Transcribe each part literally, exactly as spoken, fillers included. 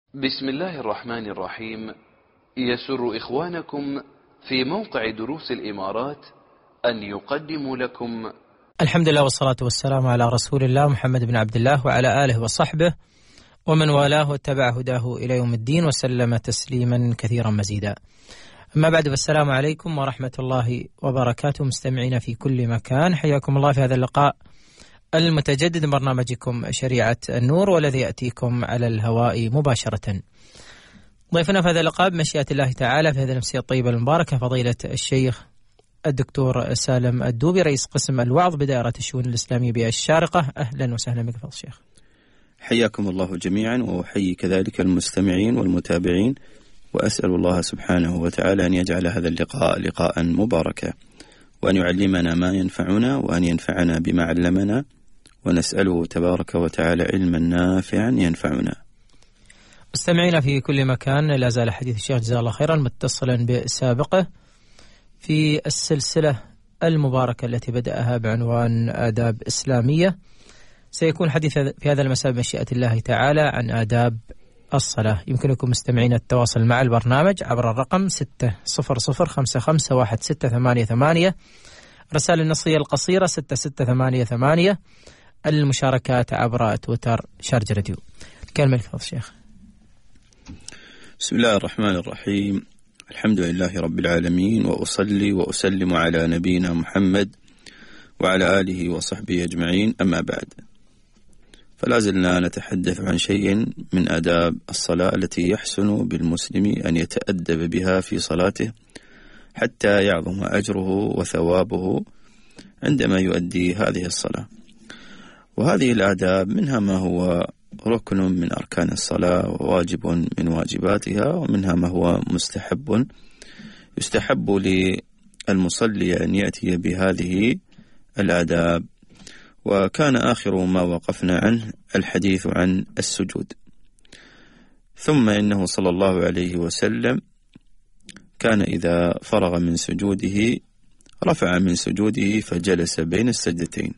بسم الله الرحمن الرحيم. يسر إخوانكم في موقع دروس الإمارات أن يقدموا لكم الحمد لله والصلاة والسلام على رسول الله محمد بن عبد الله وعلى آله وصحبه ومن والاه واتبع هداه إلى يوم الدين وسلم تسليما كثيرا مزيدا. أما بعد، فالسلام عليكم ورحمة الله وبركاته. مستمعين في كل مكان، حياكم الله في هذا اللقاء المتجدد من برنامجكم شريعة النور، والذي يأتيكم على الهواء مباشرة. ضيفنا في هذا اللقاء بمشيئة الله تعالى في هذه النفسية الطيبة المباركة فضيلة الشيخ الدكتور سالم الدوبي، رئيس قسم الوعظ بدائرة الشؤون الإسلامية بالشارقة. أهلا وسهلا بك فضيلة الشيخ. حياكم الله جميعا، وأحيي كذلك المستمعين والمتابعين، وأسأل الله سبحانه وتعالى أن يجعل هذا اللقاء لقاء مباركا، وأن يعلمنا ما ينفعنا، وأن ينفعنا بما علمنا، ونسأله تبارك وتعالى علما نافعا ينفعنا. مستمعينا في كل مكان، لا زال حديث الشيخ جزاه الله خيرا متصلا بسابقه في السلسلة المباركة التي بدأها بعنوان آداب إسلامية. سيكون حديث في هذا المساء بمشيئة الله تعالى عن آداب الصلاة. يمكنكم مستمعين التواصل مع البرنامج عبر الرقم ستة صفر صفر خمسة خمسة واحد ستة ثمانية ثمانية، رسائل النصية القصيرة ستة ستة ثمانية ثمانية، المشاركات عبر تويتر شارج راديو. كلمة لك فضل الشيخ. بسم الله الرحمن الرحيم، الحمد لله رب العالمين، وأصلي وأسلم على نبينا محمد وعلى آله وصحبه أجمعين، أما بعد، فلا زلنا نتحدث عن شيء من آداب الصلاة التي يحسن بالمسلم أن يتأدب بها في صلاته حتى يعظم أجره وثوابه عندما يؤدي هذه الصلاة. وهذه الآداب منها ما هو ركن من أركان الصلاة وواجب من واجباتها، ومنها ما هو مستحب يستحب للمصلي أن يأتي بهذه الآداب. وكان آخر ما وقفنا عنه الحديث عن السجود. ثم إنه صلى الله عليه وسلم كان إذا فرغ من سجوده رفع من سجوده فجلس بين السجدتين.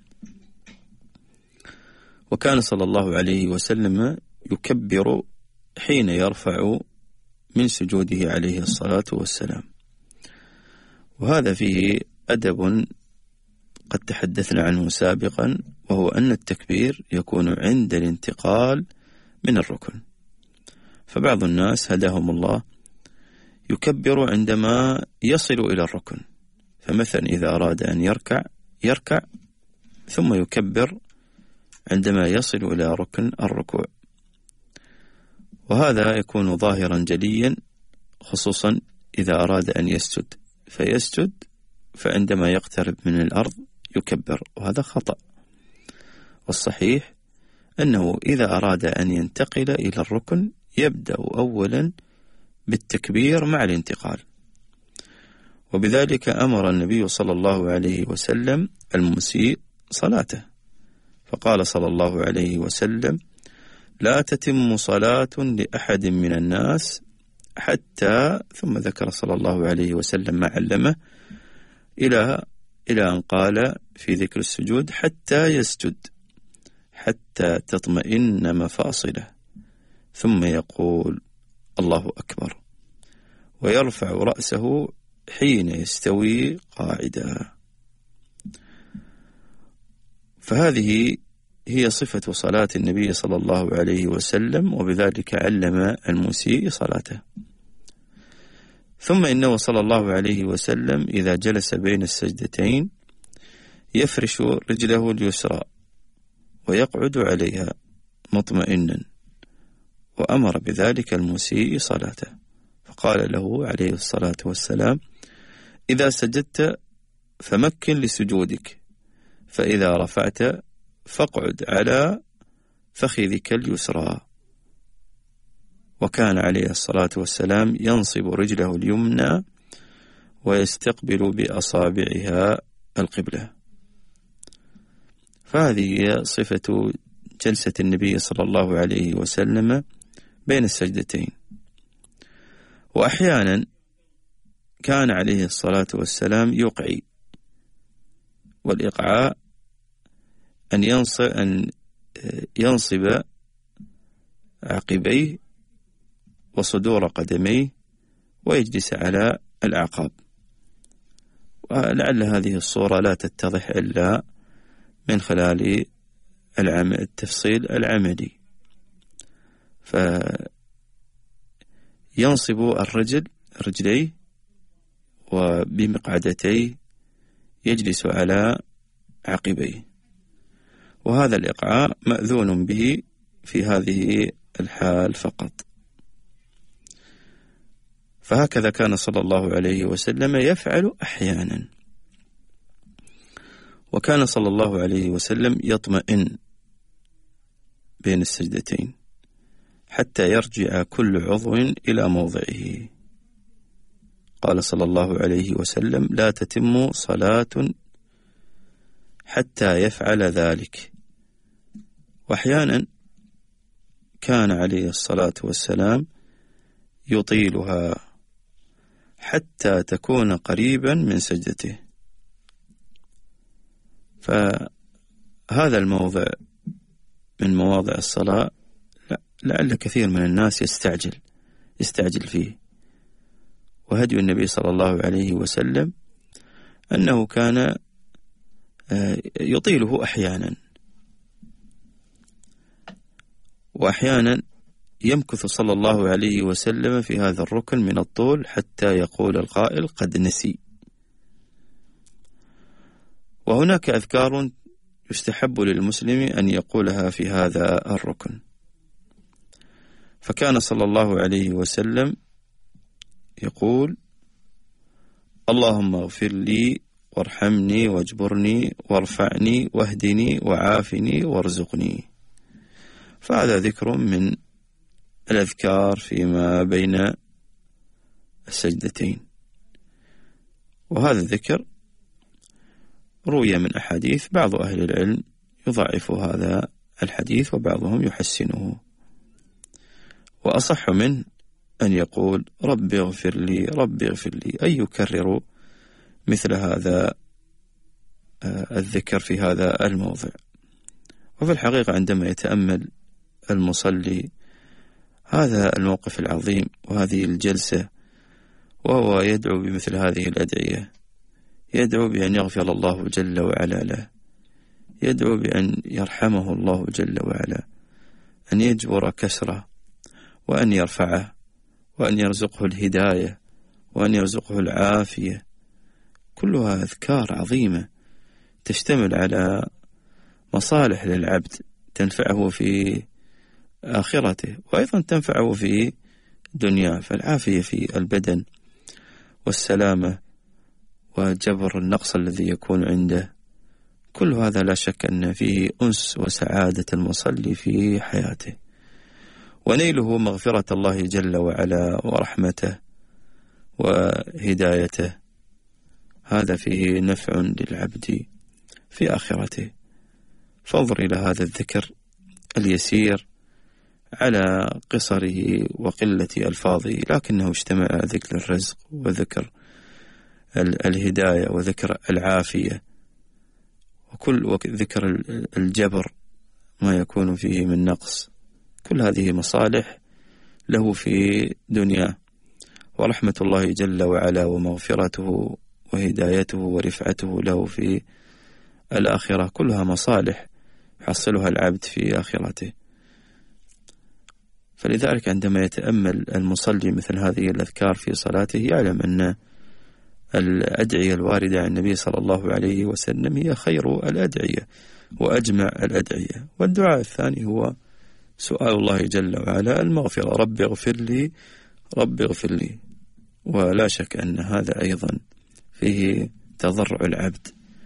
وكان صلى الله عليه وسلم يكبر حين يرفع من سجوده عليه الصلاة والسلام. وهذا فيه أدب قد تحدثنا عنه سابقا، وهو أن التكبير يكون عند الانتقال من الركن. فبعض الناس هداهم الله يكبر عندما يصل إلى الركن، فمثلا إذا أراد أن يركع يركع ثم يكبر عندما يصل إلى ركن الركوع. وهذا يكون ظاهرا جليا، خصوصا إذا أراد أن يسجد فيسجد، فعندما يقترب من الأرض يكبر، وهذا خطأ. والصحيح أنه إذا أراد أن ينتقل إلى الركن يبدأ أولا بالتكبير مع الانتقال. وبذلك أمر النبي صلى الله عليه وسلم المسيء صلاته، فقال صلى الله عليه وسلم: لا تتم صلاة لأحد من الناس حتى، ثم ذكر صلى الله عليه وسلم ما علمه إلى إلى أن قال في ذكر السجود: حتى يسجد، حتى تطمئن مفاصله، ثم يقول الله أكبر، ويرفع رأسه حين يستوي قاعدا. فهذه هي صفة صلاة النبي صلى الله عليه وسلم، وبذلك علم المسيء صلاته. ثم إنه صلى الله عليه وسلم إذا جلس بين السجدتين يفرش رجله اليسرى ويقعد عليها مطمئنا، وأمر بذلك المسيء صلاته، فقال له عليه الصلاة والسلام: إذا سجدت فمكن لسجودك، فإذا رفعت فاقعد على فخذك اليسرى. وكان عليه الصلاة والسلام ينصب رجله اليمنى ويستقبل بأصابعها القبلة. فهذه هي صفة جلسة النبي صلى الله عليه وسلم بين السجدتين. وأحيانا كان عليه الصلاة والسلام يقعي، والإقعاء أن ينصب, أن ينصب عقبيه وصدور قدميه ويجلس على الأعقاب. ولعل هذه الصورة لا تتضح إلا من خلال التفصيل العملي. فينصب الرجل رجليه وبمقعدتيه يجلس على عقبيه، وهذا الإقعاء مأذون به في هذه الحال فقط. فهكذا كان صلى الله عليه وسلم يفعل أحيانا. وكان صلى الله عليه وسلم يطمئن بين السجدتين حتى يرجع كل عضو إلى موضعه. قال صلى الله عليه وسلم: لا تتم صلاة حتى يفعل ذلك. وأحيانا كان عليه الصلاة والسلام يطيلها حتى تكون قريبا من سجدته. فهذا الموضع من مواضع الصلاة لعل كثير من الناس يستعجل يستعجل فيه. وهدي النبي صلى الله عليه وسلم أنه كان يطيله أحيانا، وأحيانا يمكث صلى الله عليه وسلم في هذا الركن من الطول حتى يقول القائل: قد نسي. وهناك أذكار يستحب للمسلم أن يقولها في هذا الركن. فكان صلى الله عليه وسلم يقول: اللهم اغفر لي وارحمني واجبرني وارفعني واهدني وعافني وارزقني. فهذا ذكر من الأذكار فيما بين السجدتين. وهذا الذكر روي من أحاديث، بعض أهل العلم يضعف هذا الحديث وبعضهم يحسنه. وأصح منه أن يقول: رب اغفر لي رب اغفر لي، أي يكرر مثل هذا الذكر في هذا الموضع. وفي الحقيقة عندما يتأمل المصلي هذا الموقف العظيم وهذه الجلسة وهو يدعو بمثل هذه الأدعية، يدعو بأن يغفر الله جل وعلا له، يدعو بأن يرحمه الله جل وعلا، أن يجبر كسره، وأن يرفعه، وأن يرزقه الهداية، وأن يرزقه العافية. كلها أذكار عظيمة تشتمل على مصالح للعبد تنفعه في آخرته وأيضا تنفعه في دنياه. فالعافية في البدن والسلامة وجبر النقص الذي يكون عنده، كل هذا لا شك أن فيه أنس وسعادة المصلي في حياته، ونيله مغفرة الله جل وعلا ورحمته وهدايته. هذا فيه نفع للعبد في آخرته. فانظر إلى هذا الذكر اليسير على قصره وقلة ألفاظه، لكنه اشتمل على ذكر الرزق وذكر الهداية وذكر العافية وكل وذكر الجبر ما يكون فيه من نقص. كل هذه مصالح له في دنياه، ورحمة الله جل وعلا ومغفرته وهدايته ورفعته له في الآخرة، كلها مصالح يحصلها العبد في آخرته. فلذلك عندما يتأمل المصلي مثل هذه الأذكار في صلاته يعلم أن الأدعية الواردة عن النبي صلى الله عليه وسلم هي خير الأدعية وأجمع الأدعية. والدعاء الثاني هو سؤال الله جل وعلا المغفرة: رب اغفر لي رب اغفر لي. ولا شك أن هذا أيضا فيه تضرع العبد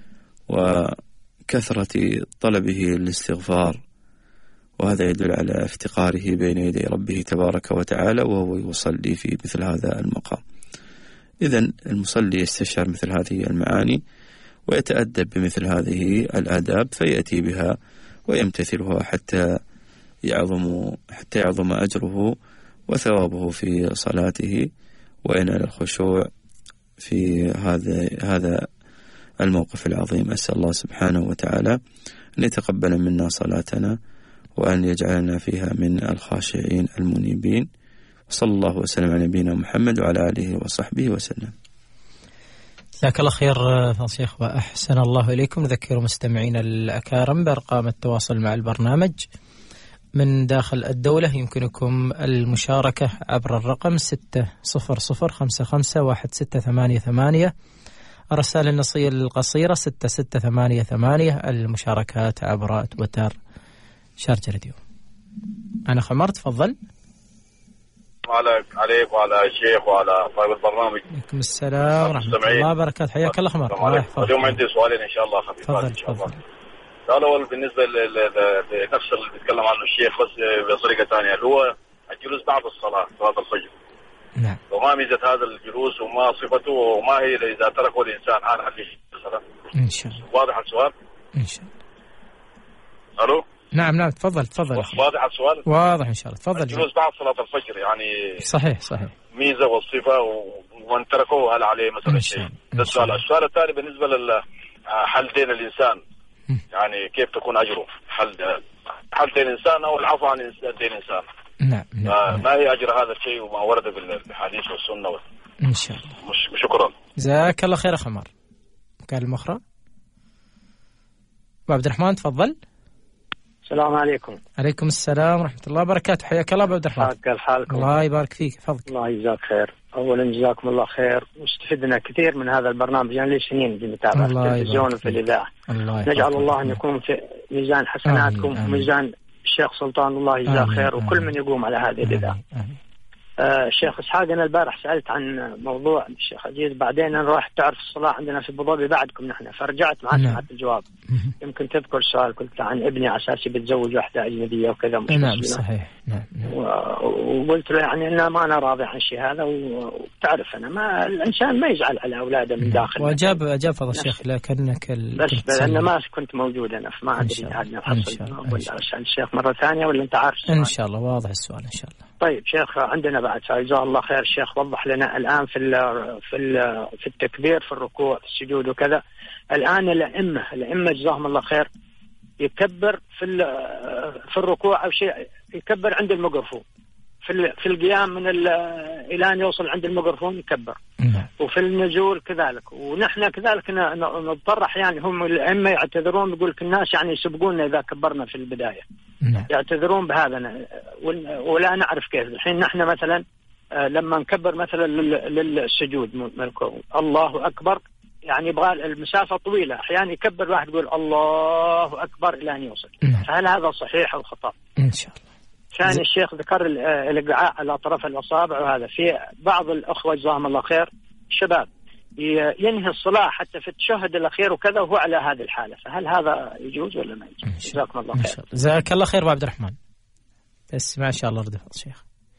وكثرة طلبه الاستغفار، وهذا يدل على افتقاره بين يدي ربه تبارك وتعالى وهو يصلي في مثل هذا المقام. إذن المصلي يستشعر مثل هذه المعاني ويتأدب بمثل هذه الآداب فيأتي بها ويمتثلها حتى يعظم حتى يعظم أجره وثوابه في صلاته وينال الخشوع في هذا هذا الموقف العظيم. أسأل الله سبحانه وتعالى أن يتقبل منا صلاتنا وأن يجعلنا فيها من الخاشعين المنيبين. صلى الله وسلم على نبينا محمد وعلى آله وصحبه وسلم. جزاك الله خير فضل الشيخ وأحسن الله إليكم. نذكر مستمعين الأكارم بأرقام التواصل مع البرنامج من داخل الدولة. يمكنكم المشاركة عبر الرقم ستة صفر صفر خمسة خمسة واحد ستة ثمانية ثمانية، الرسائل النصية القصيرة ستة ستة ثمانية ثمانية، المشاركات عبر تويتر شارجة راديو. أنا خمر، تفضل. عليك وعلى الشيخ وعلى صاحب البرنامج. عليكم السلام ورحمة الله وبركاته. حياك الله خمر. اليوم عندي سؤالين إن شاء الله خفيفات إن شاء الله. السؤال الأول بالنسبة لنفس اللي بيتكلم عنه الشيخ بس بطريقة ثانية، اللي هو الجلوس بعد الصلاة صلاة الفجر. نعم. وما ميزة هذا الجلوس وما صفته وما هي إذا تركه الإنسان عن عليه الصلاة؟ إن شاء الله. واضح السؤال؟ إن شاء الله. ألو؟ نعم نعم تفضل تفضل. واضح السؤال؟ واضح إن شاء الله. تفضل. الجلوس بعد صلاة الفجر يعني صحيح صحيح. ميزة والصفة ومن تركه هل عليه مثلا شيء؟ ده السؤال. السؤال الثاني بالنسبة لحل دين الإنسان، يعني كيف تكون أجره؟ حل حل دين الإنسان أو العفو عن دين الإنسان. نعم. نعم. ما هي أجر هذا الشيء وما ورد بالحديث والسنة و... إن شاء الله. مش شكرا. جزاك الله خير خمر. كان المخرج عبد الرحمن، تفضل. السلام عليكم. عليكم السلام ورحمة الله وبركاته. حياك الله عبد الرحمن. حياك حالكم. الله يبارك فيك. فضل. الله يجزاك خير. أولا جزاكم الله خير، واستفدنا كثير من هذا البرنامج، يعني لي سنين بنتابع في التلفزيون وفي الإذاعة. نجعل الله أن يكون في ميزان حسناتكم وميزان الشيخ سلطان، الله يجزاه خير، وكل من يقوم على هذه الإذاعة. آه شيخ إسحاق، أنا البارح سألت عن موضوع الشيخ عزيز، بعدين أنا رحت تعرف الصلاة عندنا في أبو ظبي بعدكم نحن، فرجعت ما سمعت الجواب. يمكن تذكر السؤال، قلت عن ابني على أساس بتزوج واحدة أجنبية وكذا. نعم صحيح. نعم. وقلت له يعني أنا ما أنا راضي عن شيء هذا، وتعرف أنا ما الإنسان ما يزعل على أولاده من داخل. وأجاب أجاب فضل الشيخ لكنك ال... بس لأن ما كنت موجود أنا، فما أدري هذا حصل ولا أسأل الشيخ مرة ثانية ولا أنت عارف السؤال؟ إن شاء الله واضح السؤال إن شاء الله. طيب شيخ، عندنا بعد سؤال جزاه الله خير. الشيخ وضح لنا الآن في ال في ال في التكبير في الركوع في السجود وكذا، الآن الأئمة الأئمة جزاهم الله خير يكبر في في الركوع أو شيء، يكبر عند الميكروفون، في في القيام من إلى أن يوصل عند الميكروفون يكبر، وفي النزول كذلك. ونحن كذلك نضطر أحيانا، هم الأئمة يعتذرون، يقول لك الناس يعني يسبقونا إذا كبرنا في البداية، يعتذرون بهذا ولا نعرف كيف. الحين نحن مثلا لما نكبر مثلا للسجود الله أكبر، يعني يبغى المسافة طويلة، أحيانا يكبر واحد يقول الله أكبر إلى أن يوصل. فهل هذا صحيح أو خطأ؟ إن شاء الله. كان الشيخ ذكر الإقعاء على أطراف الأصابع، وهذا في بعض الأخوة جزاهم الله خير شباب ينهي الصلاة حتى في التشهد الأخير وكذا وهو على هذه الحالة، فهل هذا يجوز ولا ما يجوز؟ جزاكم الله خير. جزاك الله خير أبو عبد الرحمن. بس ما شاء الله رد فضل الشيخ.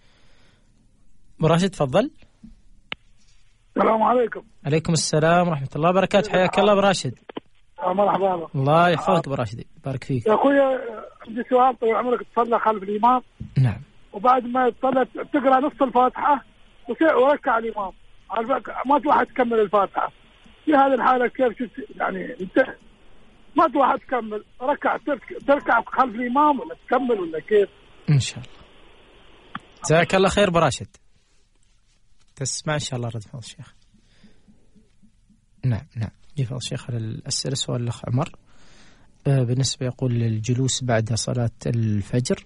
مراشد تفضل. السلام عليكم. عليكم السلام ورحمة الله وبركاته. حياك الله براشد. مرحبا. الله يحفظك براشد، بارك فيك. يا أخوي عندي سؤال، طيب عمرك تصلى خلف الإمام؟ نعم. وبعد ما تصلى تقرأ نص الفاتحة وركع الإمام، ما تروح تكمل الفاتحة، في هذه الحالة كيف يعني انت ما تروح تكمل ركع تركع خلف الإمام ولا تكمل ولا كيف؟ إن شاء الله. جزاك الله خير براشد. تسمع إن شاء الله رد فضل الشيخ. نعم نعم يفضل الشيخ على الأسئلة. سؤال الأخ عمر بالنسبة يقول للجلوس بعد صلاة الفجر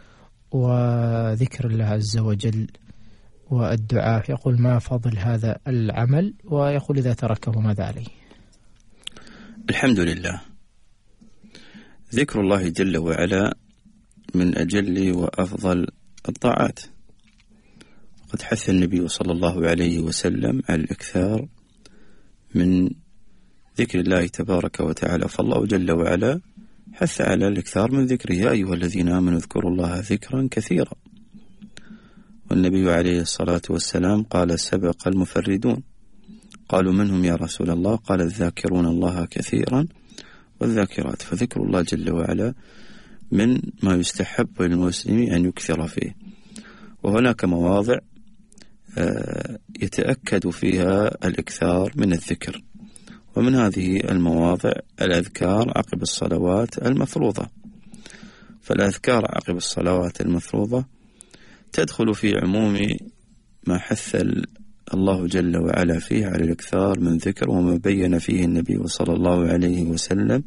وذكر الله عز وجل والدعاء، يقول ما فضل هذا العمل، ويقول إذا تركه ماذا عليه؟ الحمد لله، ذكر الله جل وعلا من أجل وأفضل الطاعات، وقد حث النبي صلى الله عليه وسلم على الإكثار من ذكر الله تبارك وتعالى، فالله جل وعلا حث على الإكثار من ذكره: يا أيها الذين آمنوا اذكروا الله ذكرا كثيرا. والنبي عليه الصلاة والسلام قال: سبق المفردون. قالوا: من هم يا رسول الله؟ قال: الذاكرون الله كثيرا والذاكرات. فذكر الله جل وعلا من ما يستحب للمسلم أن يكثر فيه، وهناك مواضع يتأكد فيها الإكثار من الذكر، ومن هذه المواضع الأذكار عقب الصلوات المفروضة. فالأذكار عقب الصلوات المفروضة تدخل في عموم ما حث الله جل وعلا فيه على الإكثار من ذكر، وما بين فيه النبي صلى الله عليه وسلم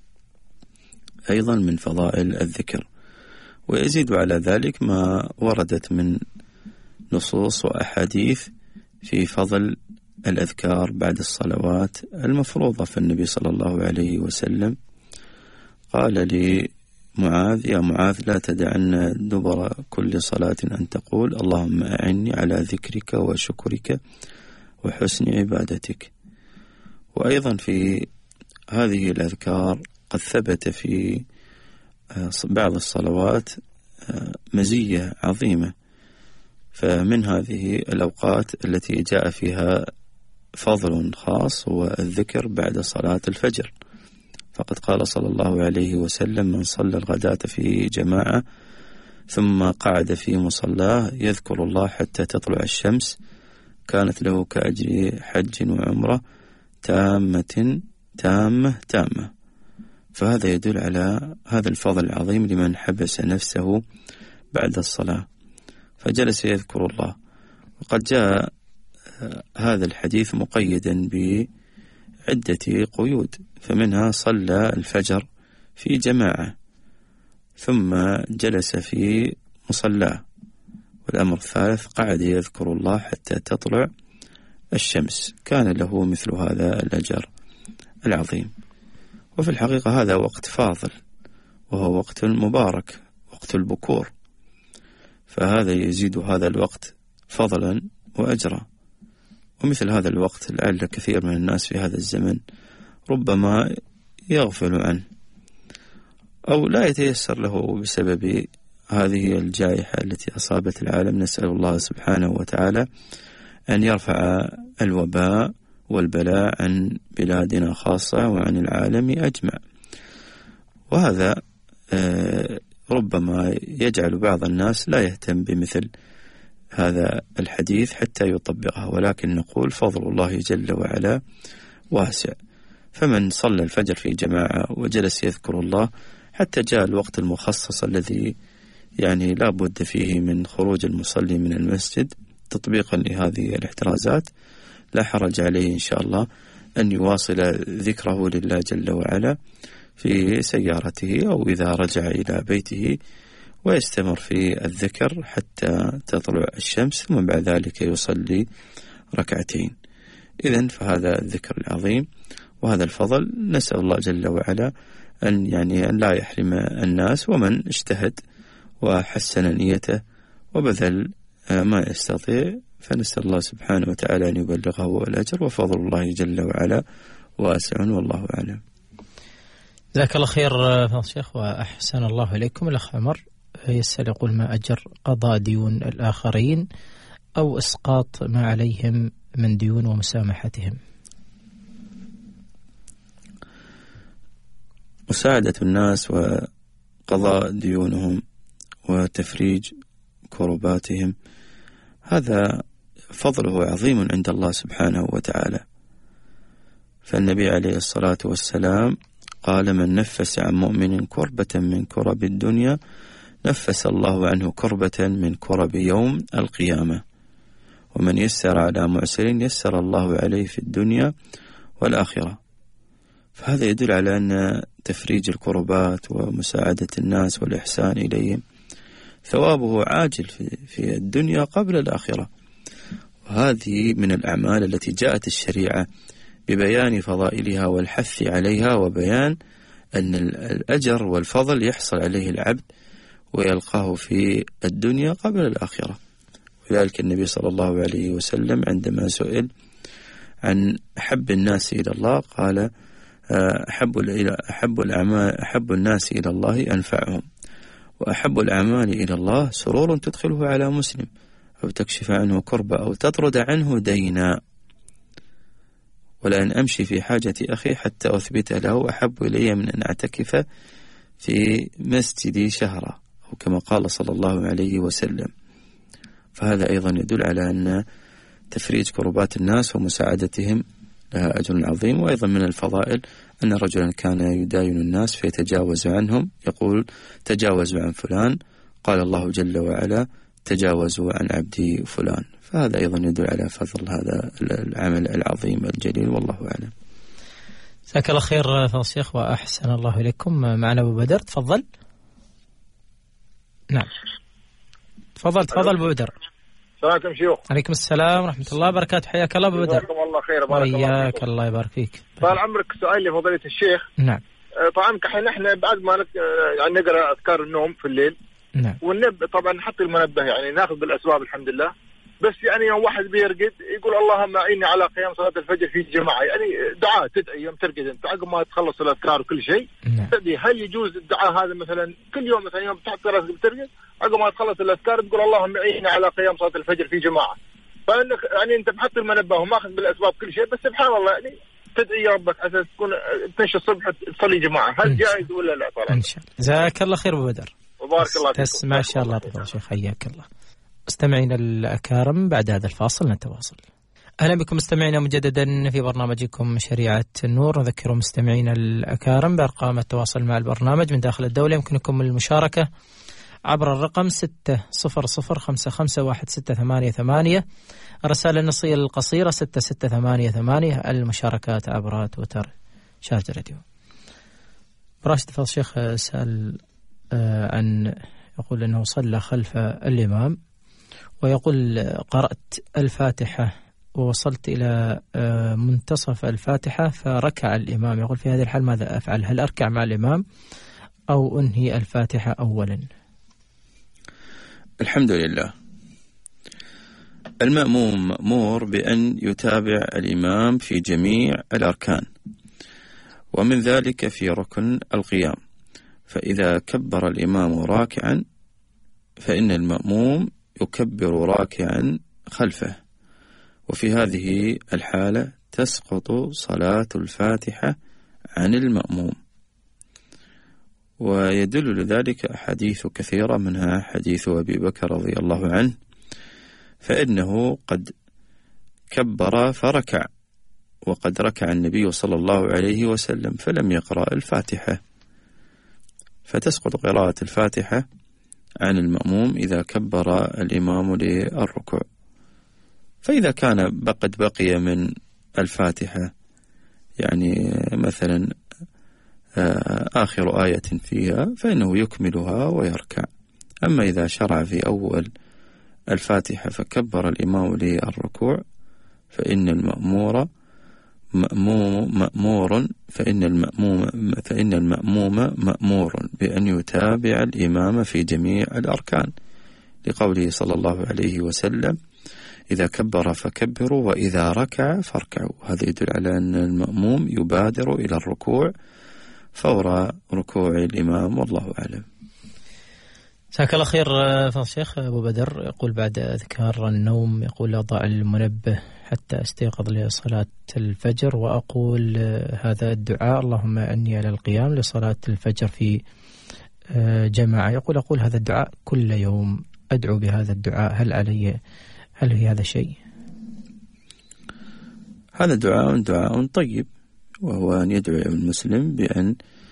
أيضا من فضائل الذكر. ويزيد على ذلك ما وردت من نصوص وأحاديث في فضل الأذكار بعد الصلوات المفروضة. فالنبي صلى الله عليه وسلم قال لمعاذ: يا معاذ لا تدعن دبر كل صلاة أن تقول اللهم أعني على ذكرك وشكرك وحسن عبادتك. وأيضا في هذه الأذكار قد ثبت في بعض الصلوات مزية عظيمة، فمن هذه الأوقات التي جاء فيها فضل خاص هو الذكر بعد صلاة الفجر. فقد قال صلى الله عليه وسلم: من صلى الغداة في جماعة ثم قعد في مصلاه يذكر الله حتى تطلع الشمس كانت له كأجر حج وعمرة تامة تامة تامة. فهذا يدل على هذا الفضل العظيم لمن حبس نفسه بعد الصلاة فجلس يذكر الله. وقد جاء هذا الحديث مقيدا بعدة قيود، فمنها صلى الفجر في جماعة ثم جلس في مصلاه، والأمر الثالث قعد يذكر الله حتى تطلع الشمس كان له مثل هذا الأجر العظيم. وفي الحقيقة هذا وقت فاضل وهو وقت مبارك، وقت البكور، فهذا يزيد هذا الوقت فضلا وأجرا. ومثل هذا الوقت لعل كثير من الناس في هذا الزمن ربما يغفل عنه أو لا يتيسر له بسبب هذه الجائحة التي أصابت العالم. نسأل الله سبحانه وتعالى أن يرفع الوباء والبلاء عن بلادنا خاصة وعن العالم أجمع. وهذا ربما يجعل بعض الناس لا يهتم بمثل هذا الحديث حتى يطبقها، ولكن نقول فضل الله جل وعلا واسع. فمن صلى الفجر في جماعة وجلس يذكر الله حتى جاء الوقت المخصص الذي يعني لا بد فيه من خروج المصلي من المسجد تطبيقا لهذه الاحترازات، لا حرج عليه إن شاء الله أن يواصل ذكره لله جل وعلا في سيارته أو إذا رجع إلى بيته، ويستمر في الذكر حتى تطلع الشمس، ثم بعد ذلك يصلي ركعتين. إذن فهذا الذكر العظيم وهذا الفضل نسأل الله جل وعلا أن يعني أن لا يحرم الناس، ومن اجتهد وحسن نيته وبذل ما يستطيع فنسأل الله سبحانه وتعالى أن يبلغه الأجر، وفضل الله جل وعلا واسع والله أعلم. جزاك الله خير فضل الشيخ وأحسن الله إليكم. الأخ عمر يسأل يقول: ما أجر قضاء ديون الآخرين أو إسقاط ما عليهم من ديون ومسامحتهم؟ مساعدة الناس وقضاء ديونهم وتفريج كرباتهم هذا فضله عظيم عند الله سبحانه وتعالى. فالنبي عليه الصلاة والسلام قال: من نفس عن مؤمن كربة من كرب الدنيا نفس الله عنه كربة من كرب يوم القيامة، ومن يسر على معسر يسر الله عليه في الدنيا والآخرة. فهذا يدل على أن تفريج الكربات ومساعدة الناس والإحسان إليهم ثوابه عاجل في الدنيا قبل الآخرة. وهذه من الأعمال التي جاءت الشريعة ببيان فضائلها والحث عليها، وبيان أن الأجر والفضل يحصل عليه العبد ويلقاه في الدنيا قبل الآخرة. ولذلك النبي صلى الله عليه وسلم عندما سئل عن أحب الناس إلى الله قال: أحب أحب الأعمال أحب الناس إلى الله أنفعهم، وأحب الأعمال إلى الله سرور تدخله على مسلم أو تكشف عنه كربة أو تطرد عنه دينا، ولأن أمشي في حاجة أخي حتى أثبت له أحب إلي من أن أعتكف في مسجدي شهرا، أو كما قال صلى الله عليه وسلم. فهذا أيضا يدل على أن تفريج كربات الناس ومساعدتهم لها أجر عظيم. وأيضا من الفضائل أن رجلا كان يداين الناس فيتجاوز عنهم، يقول: تجاوزوا عن فلان، قال الله جل وعلا: تجاوزوا عن عبدي فلان. فهذا أيضا يدل على فضل هذا العمل العظيم الجليل، والله أعلم. جزاك الله خير فضل الشيخ وأحسن الله إليكم. معنا أبو بدر، تفضل. نعم تفضل تفضل أبو بدر. السلام عليكم شيوخ. عليكم السلام ورحمة الله وبركاته، حياك الله أبو بدر. جزاكم الله خير. بارك الله وياك، فيكم. الله يبارك فيك. طال عمرك، سؤال لفضيلة الشيخ. نعم. طبعا كحين احنا بعد ما نك... يعني نقرا اذكار النوم في الليل. نعم. والنب طبعا نحط المنبه، يعني ناخذ بالاسباب الحمد لله. بس يعني يوم واحد بيرقد يقول اللهم اعيني على قيام صلاه الفجر في جماعه، يعني دعاء تدعي يوم ترقد انت عقب ما تخلص الاذكار وكل شيء. نعم. تدعي. هل يجوز الدعاء هذا مثلا كل يوم، مثلا يوم تحط راسك بترقد عقب ما تخلص الاذكار تقول اللهم اعيني على قيام صلاه الفجر في جماعه؟ فانك يعني انت محط المنبه وماخذ بالاسباب كل شيء، بس سبحان الله يعني تدعي يا ربك عشان تكون تمشي الصبح تصلي جماعه، هل جائز ولا لا؟ طبعا ان شاء الله. جزاك الله خير ابو بدر، وبارك الله فيك. تسمع ان شاء الله. تفضل شيخ، حياك الله. مستمعينا الأكارم، بعد هذا الفاصل نتواصل. أهلا بكم مستمعينا مجددا في برنامجكم شريعة النور. نذكر مستمعينا الأكارم بأرقام التواصل مع البرنامج من داخل الدولة. يمكنكم المشاركة عبر الرقم ستة صفر صفر خمسة خمسة واحد ستة ثمانية ثمانية، الرسالة النصية القصيرة ستة ستة ثمانية ثمانية، المشاركات عبر تويتر شاشة راديو. راشد فضل الشيخ سأل عن، يقول أنه صلى خلف الإمام ويقول قرأت الفاتحة ووصلت إلى منتصف الفاتحة فركع الإمام. يقول في هذه الحال ماذا أفعل؟ هل أركع مع الإمام أو أنهي الفاتحة أولا؟ الحمد لله. المأموم مأمور بأن يتابع الإمام في جميع الأركان، ومن ذلك في ركن القيام. فإذا كبر الإمام راكعا فإن المأموم يكبر راكعا خلفه، وفي هذه الحالة تسقط صلاة الفاتحة عن المأموم. ويدل لذلك أحاديث كثيرة، منها حديث أبي بكر رضي الله عنه، فإنه قد كبر فركع، وقد ركع النبي صلى الله عليه وسلم فلم يقرأ الفاتحة، فتسقط قراءة الفاتحة عن المأموم إذا كبر الإمام للركوع. فإذا كان قد بقي من الفاتحة يعني مثلا آخر آية فيها فإنه يكملها ويركع. أما إذا شرع في أول الفاتحة فكبر الإمام للركوع فإن المأمور مأموم مأمور فإن المأموم فإن المأموم مأمور بأن يتابع الإمام في جميع الأركان، لقوله صلى الله عليه وسلم: إذا كبر فكبروا وإذا ركع فاركعوا. هذا يدل على أن المأموم يبادر إلى الركوع فور ركوع الإمام، والله أعلم. جزاك الله خير فضل الشيخ. أبو بدر يقول بعد أذكار النوم، يقول أضع المنبه حتى أستيقظ لصلاة الفجر وأقول هذا الدعاء: اللهم أعني على القيام لصلاة الفجر في جماعة. يقول أقول هذا الدعاء كل يوم، أدعو بهذا الدعاء، هل علي هل في هذا شيء؟ هذا دعاء دعاء طيب، وهو أن يدعو المسلم بأن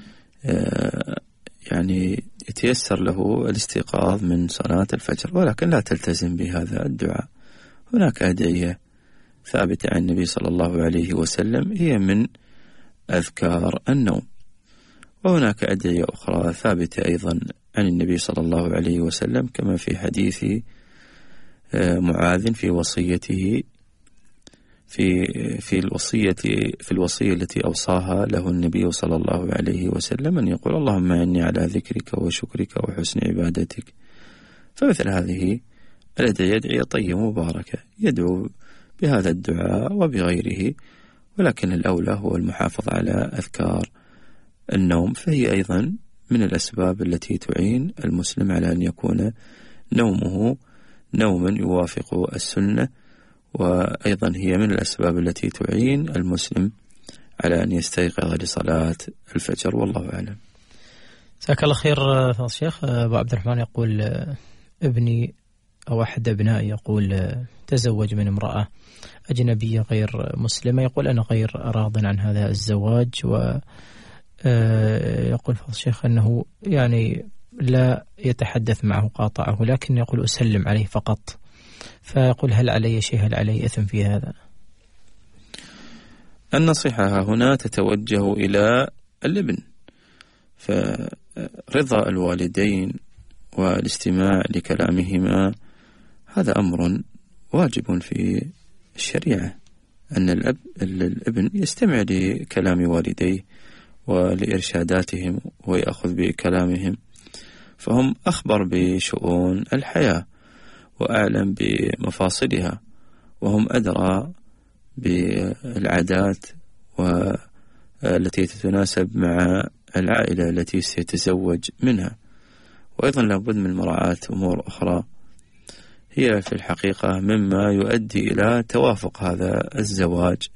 يعني يتيسر له الاستيقاظ من صلاة الفجر، ولكن لا تلتزم بهذا الدعاء. هناك أدعية ثابتة عن النبي صلى الله عليه وسلم هي من أذكار النوم، وهناك أدعية أخرى ثابتة أيضا عن النبي صلى الله عليه وسلم، كما في حديث معاذ في وصيته في في الوصية في الوصية التي أوصاها له النبي صلى الله عليه وسلم، أن يقول: اللهم أعني على ذكرك وشكرك وحسن عبادتك. فمثل هذه الأدعية أدعية طيبة مباركة، يدعو بهذا الدعاء وبغيره، ولكن الأولى هو المحافظة على أذكار النوم، فهي أيضا من الأسباب التي تعين المسلم على أن يكون نومه نوما يوافق السنة، وأيضا هي من الأسباب التي تعين المسلم على أن يستيقظ لصلاة الفجر، والله أعلم. جزاك الله خير فضل الشيخ. أبو عبد الرحمن يقول: ابني أو أحد أبنائي يقول تزوج من امرأة أجنبية غير مسلمة، يقول أنا غير راض عن هذا الزواج، ويقول فضل الشيخ أنه يعني لا يتحدث معه قاطعه، لكن يقول أسلم عليه فقط، فيقول هل علي شيء، هل علي إثم في هذا؟ النصيحة هنا تتوجه إلى الابن، فرضا الوالدين والاستماع لكلامهما هذا أمر واجب في الشريعة، أن الأب الابن يستمع لكلام والديه ولإرشاداتهم ويأخذ بكلامهم، فهم أخبر بشؤون الحياة وأعلم بمفاصلها، وهم أدرى بالعادات والتي تتناسب مع العائلة التي سيتزوج منها. وأيضا لابد من مراعاة أمور أخرى هي في الحقيقة مما يؤدي إلى توافق هذا الزواج،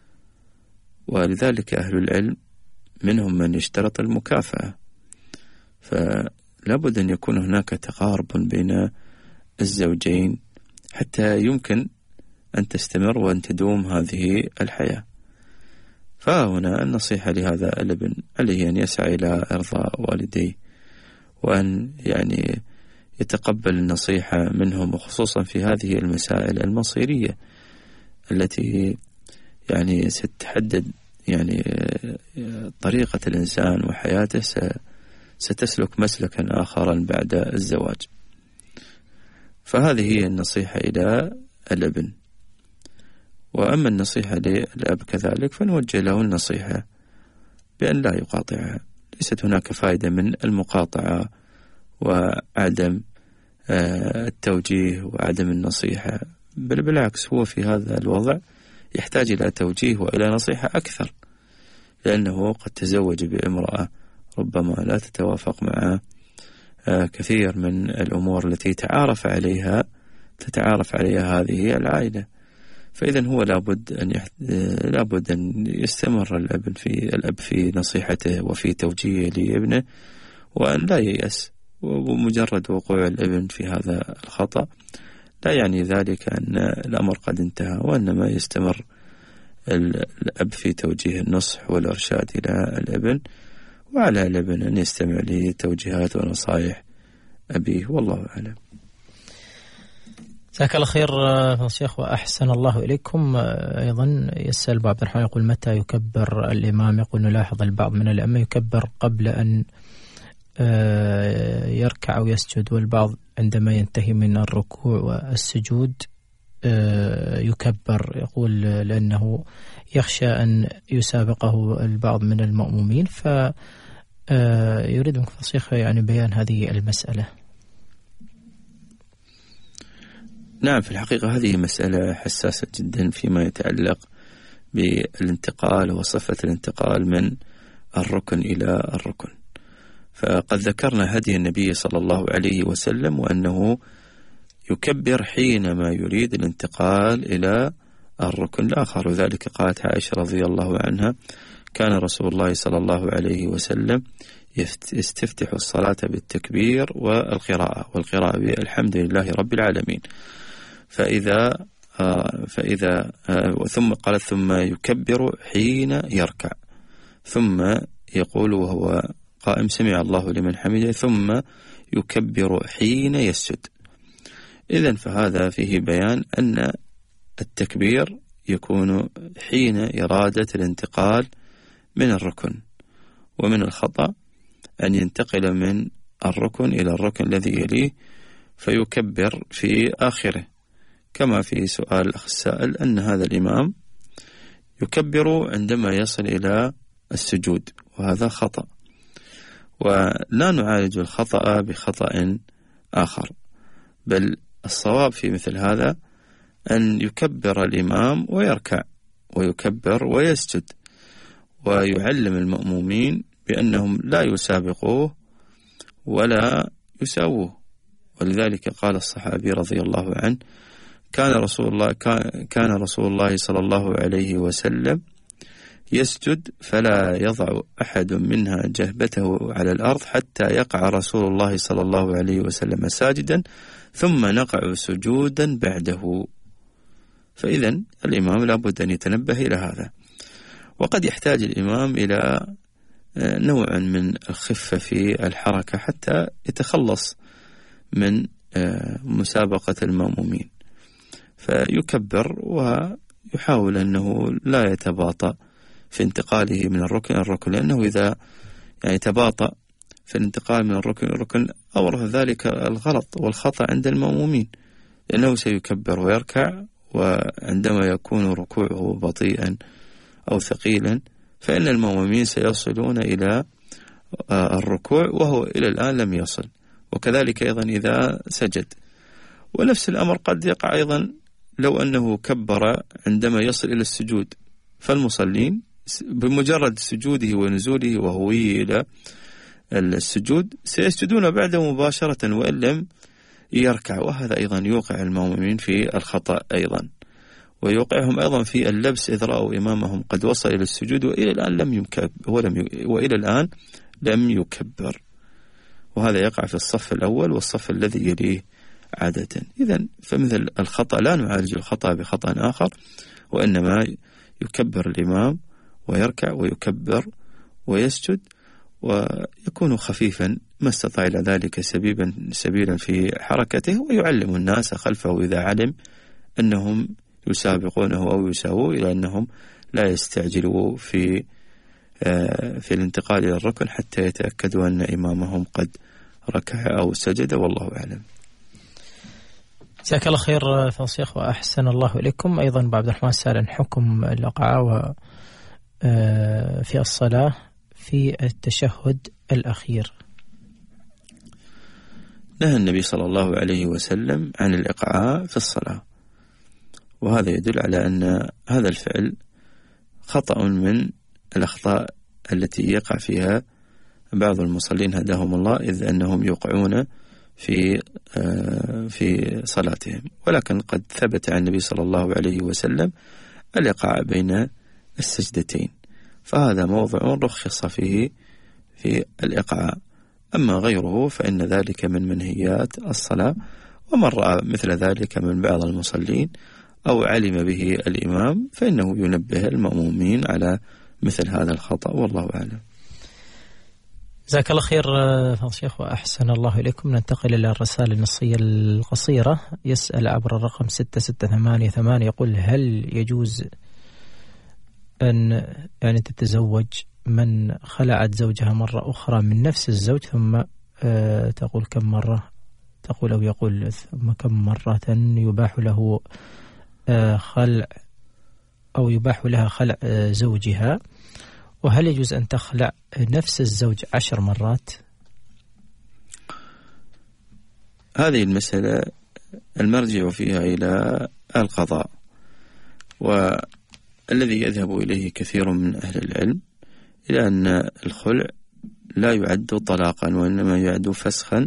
ولذلك أهل العلم منهم من يشترط المكافأة، فلابد أن يكون هناك تقارب بين الزوجين حتى يمكن أن تستمر وأن تدوم هذه الحياة. فهنا النصيحة لهذا الابن عليه أن يسعى إلى إرضاء والديه، وأن يعني يتقبل النصيحة منهم، وخصوصا في هذه المسائل المصيرية التي يعني ستحدد يعني طريقة الإنسان وحياته، ستسلك مسلكا آخرا بعد الزواج. فهذه هي النصيحة إلى الابن. وأما النصيحة للأب كذلك فنوجه له النصيحة بأن لا يقاطعها، ليست هناك فائدة من المقاطعة وعدم التوجيه وعدم النصيحة، بل بالعكس هو في هذا الوضع يحتاج إلى توجيه وإلى نصيحة أكثر، لأنه قد تزوج بامرأة ربما لا تتوافق مع كثير من الأمور التي تعارف عليها تتعارف عليها هذه العائلة. فإذا هو لابد أن يحت... لابد أن يستمر الأب في الأب في نصيحته وفي توجيهه لابنه، وأن لا ييأس. ومجرد وقوع الابن في هذا الخطأ لا يعني ذلك أن الأمر قد انتهى، وإنما يستمر الأب في توجيه النصح والإرشاد إلى الابن، وعلى الابن أن يستمع لتوجيهات ونصائح أبيه، والله أعلم. جزاك الله خير شيخ وأحسن الله إليكم. أيضا يسأل أبو عبد الرحمن يقول متى يكبر الإمام؟ يقول نلاحظ البعض من الأئمة يكبر قبل أن يركع أو يسجد، والبعض عندما ينتهي من الركوع والسجود يكبر، يقول لأنه يخشى أن يسابقه البعض من المأمومين، فيريد منك شيخ يعني بيان هذه المسألة. نعم، في الحقيقة هذه مسألة حساسة جدا فيما يتعلق بالانتقال وصفة الانتقال من الركن إلى الركن. فقد ذكرنا هدي النبي صلى الله عليه وسلم، وأنه يكبر حينما يريد الانتقال إلى الركن الآخر، وذلك قالت عائشة رضي الله عنها كان رسول الله صلى الله عليه وسلم يستفتح الصلاة بالتكبير والقراءة والقراءة بالحمد لله رب العالمين. فإذا آه فإذا آه ثم قالت ثم يكبر حين يركع، ثم يقول وهو قائم سمع الله لمن حمده، ثم يكبر حين يسجد. إذن فهذا فيه بيان أن التكبير يكون حين إرادة الانتقال من الركن، ومن الخطأ أن ينتقل من الركن إلى الركن الذي يليه فيكبر في آخره، كما في سؤال الأخ السائل أن هذا الإمام يكبر عندما يصل إلى السجود، وهذا خطأ، ولا نعالج الخطأ بخطأ آخر، بل الصواب في مثل هذا أن يكبر الإمام ويركع ويكبر ويسجد، ويعلم المأمومين بأنهم لا يسابقوه ولا يساووه. ولذلك قال الصحابي رضي الله عنه كان رسول الله كان رسول الله صلى الله عليه وسلم يسجد فلا يضع أحد منها جهبته على الأرض حتى يقع رسول الله صلى الله عليه وسلم ساجدا ثم نقع سجودا بعده. فإذن الإمام لابد أن يتنبه إلى هذا، وقد يحتاج الإمام إلى نوع من الخفة في الحركة حتى يتخلص من مسابقة المأمومين، فيكبر ويحاول أنه لا يتباطأ في انتقاله من الركن إلى الركن، لأنه إذا يعني تباطأ في الانتقال من الركن إلى الركن أورث ذلك الغلط والخطأ عند المأمومين، لأنه سيكبر ويركع، وعندما يكون ركوعه بطيئا أو ثقيلا فإن المأمومين سيصلون إلى الركوع وهو إلى الآن لم يصل. وكذلك أيضا إذا سجد، ونفس الأمر قد يقع أيضا لو أنه كبر عندما يصل إلى السجود، فالمصلين بمجرد سجوده ونزوله وهو إلى السجود سيسجدون بعده مباشرة وإن لم يركع، وهذا أيضا يوقع المأمومين في الخطأ أيضا، ويوقعهم أيضا في اللبس إذ رأوا إمامهم قد وصل إلى السجود وإلى الآن لم يكبر ولم وإلى الآن لم يكبر، وهذا يقع في الصف الأول والصف الذي يليه عادة. إذن فمثل الخطأ لا نعالج الخطأ بخطأ آخر، وإنما يكبر الإمام ويركع ويكبر ويسجد، ويكون خفيفا ما استطاع إلى ذلك سبيلا سبيلا في حركته، ويعلم الناس خلفه إذا علم أنهم يسابقونه أو يساووا إلى أنهم لا يستعجلوا في في الانتقال إلى الركن حتى يتأكدوا أن إمامهم قد ركع أو سجد، والله أعلم. جزاك الله خير فالشيخ وأحسن الله إليكم. أيضا أبو عبد الرحمن سأل حكم الإقعاء في الصلاة في التشهد الأخير. نهى النبي صلى الله عليه وسلم عن الإقعاء في الصلاة، وهذا يدل على أن هذا الفعل خطأ من الأخطاء التي يقع فيها بعض المصلين هداهم الله، إذ أنهم يوقعون في في صلاتهم، ولكن قد ثبت عن النبي صلى الله عليه وسلم الإقعاء بين السجدتين، فهذا موضع رخص فيه في الإقعاء. أما غيره فإن ذلك من منهيات الصلاة، ومن رأى مثل ذلك من بعض المصلين أو علم به الإمام فإنه ينبه المأمومين على مثل هذا الخطأ، والله أعلم. جزاك الله خير فضل الشيخ وأحسن الله إليكم. ننتقل إلى الرسالة النصية القصيرة. يسأل عبر الرقم ستة ستة ثمانية ثمانية يقول: هل يجوز أن يعني تتزوج من خلعت زوجها مرة أخرى من نفس الزوج ثم آه تقول كم مرة تقول أو يقول ثم كم مرة يباح له آه خلع أو يباح لها خلع آه زوجها، وهل يجوز أن تخلع نفس الزوج عشر مرات؟ هذه المسألة المرجع فيها إلى القضاء، والذي يذهب إليه كثير من أهل العلم إلى أن الخلع لا يعد طلاقا وإنما يعد فسخا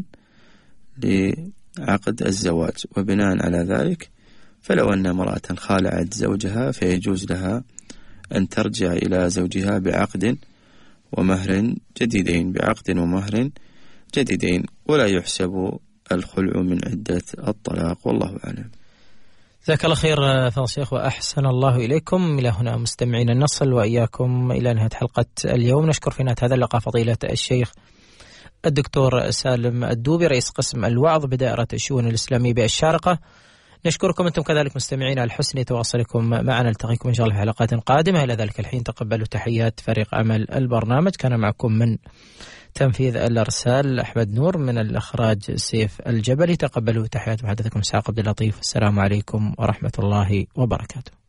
لعقد الزواج، وبناء على ذلك فلو أن امرأة خالعت زوجها فيجوز لها أن ترجع إلى زوجها بعقد ومهر جديدين بعقد ومهر جديدين، ولا يحسب الخلع من عدة الطلاق، والله أعلم. جزاك الله خير فضل الشيخ وأحسن الله إليكم. إلى هنا مستمعين نصل وإياكم إلى نهاية حلقة اليوم. نشكر في نهاية هذا اللقاء فضيلة الشيخ الدكتور سالم الدوبي رئيس قسم الوعظ بدائرة الشؤون الإسلامية بالشارقة. نشكركم أنتم كذلك مستمعين على حسن تواصلكم معنا. نلتقيكم إن شاء الله في حلقات قادمة. إلى ذلك الحين تقبلوا تحيات فريق عمل البرنامج. كان معكم من تنفيذ الأرسال أحمد نور، من الإخراج سيف الجبلي. تقبلوا تحيات محدثكم إسحاق عبد اللطيف. السلام عليكم ورحمة الله وبركاته.